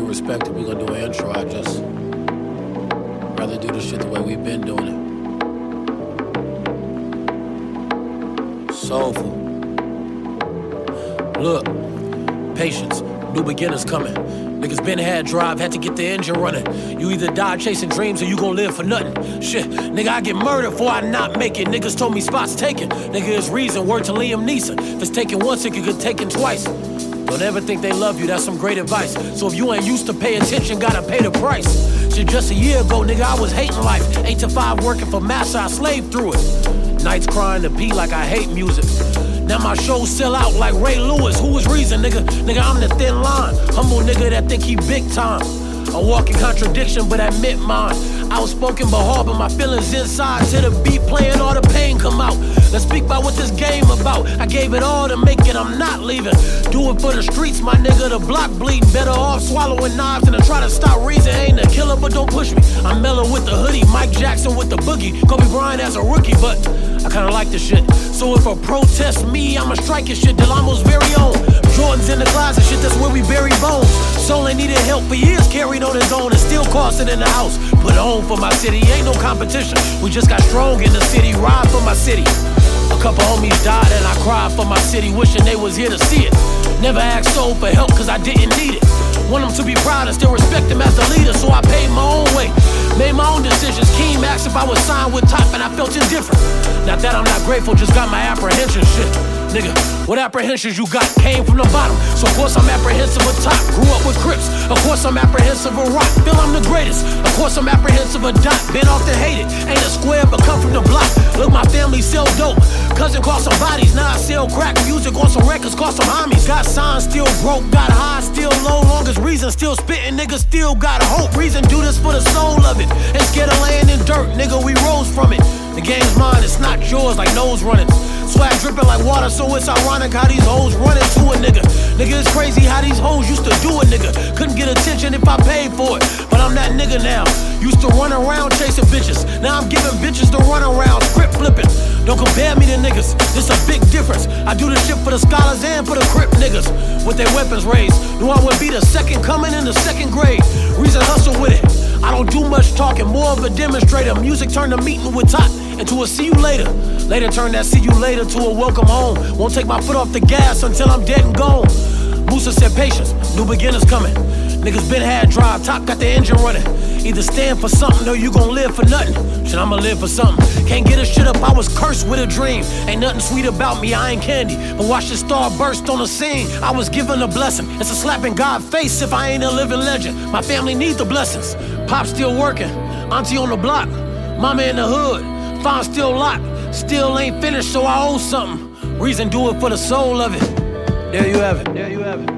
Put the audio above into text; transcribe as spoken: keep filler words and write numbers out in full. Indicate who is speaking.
Speaker 1: respect if we're gonna do an intro. I just rather do this shit the way we've been doing it. Soulful. Look, patience, new beginners coming. Niggas been had drive, had to get the engine running. You either die chasing dreams or you gon' live for nothing. Shit, nigga, I get murdered before I not make it. Niggas told me spots taken. Nigga, it's reason, word to Liam Neeson. If it's taken once, it could get taken twice. Don't ever think they love you, that's some great advice. So if you ain't used to pay attention, gotta pay the price. Shit, just a year ago, nigga, I was hating life. Eight to five working for massa, I slaved through it. Nights crying to pee like I hate music. Now my shows sell out like Ray Lewis. Who is reason, nigga? Nigga, I'm the thin line. Humble nigga that think he big time. A walking contradiction, but admit mine. Outspoken but hard, but my feelings inside. To the beat playing, all the pain come out. Let's speak about what this game about. I gave it all to make it, I'm not leaving. Do it for the streets, my nigga, the block bleeding. Better off swallowing knives than to try to stop reason. Ain't a killer, but don't push me. I'm mellow with the hoodie, Mike Jackson with the boogie. Kobe Bryant as a rookie, but I kinda like this shit. So if a protest me, I'ma strike it shit. Delano's very own. Jordan's in the closet, shit, that's where we bury bones. Soul ain't needed help for years, carried on his own and still costing in the house. Put on for my city, ain't no competition. We just got strong in the city, ride for my city. A couple homies died and I cried for my city, wishing they was here to see it. Never asked Soul for help cause I didn't need it. Want him to be proud and still respect him as the leader, so I paid my own way. Made my own decisions. Keem asked if I was signed with Top and I felt indifferent. Not that I'm not grateful, just got my apprehension shit. Nigga, what apprehensions you got came from the bottom. So of course I'm apprehensive of Top. Grew up with Crips. Of course I'm apprehensive of Rock. Feel I'm the greatest. Of course I'm apprehensive of Dot. Been off the hated. Ain't a square but come from the block. Look, my family sell dope. Cousin cost some bodies. Now I sell crack music on some records. Cost some homies. Got signed, still broke. Got high, still low. Longest reason, still spitting. Nigga still got hope. Reason do this for the soul of it. Ain't scared of laying in dirt. Nigga, we rose from it. The game's mine, it's not yours like nose running. Swag dripping like water, so it's ironic how these hoes running to a nigga. Nigga, it's crazy how these hoes used to do a nigga. Couldn't get attention if I paid for it, but I'm that nigga now. Used to run around chasing bitches. Now I'm giving bitches to run around, script flipping. Don't compare me to niggas, this a big difference. I do this shit for the scholars and for the crip niggas. With their weapons raised, knew I would be the second coming in the second grade. Reason hustle with it. I don't do much talking, more of a demonstrator. Music turned a meeting with Top into a see you later. Later turn that see you later to a welcome home. Won't take my foot off the gas until I'm dead and gone. Musa said patience, new beginners coming. Niggas been had drive, Top got the engine running. Either stand for something or you gon' live for nothing. Shit, I'ma live for something. Can't get a shit up, I was cursed with a dream. Ain't nothing sweet about me, I ain't candy. But watch the star burst on the scene. I was given a blessing. It's a slap in God's face if I ain't a living legend. My family needs the blessings. Pop still working, auntie on the block. Mama in the hood, farm still locked. Still ain't finished, so I owe something. Reason do it for the soul of it. There you have it, there you have it.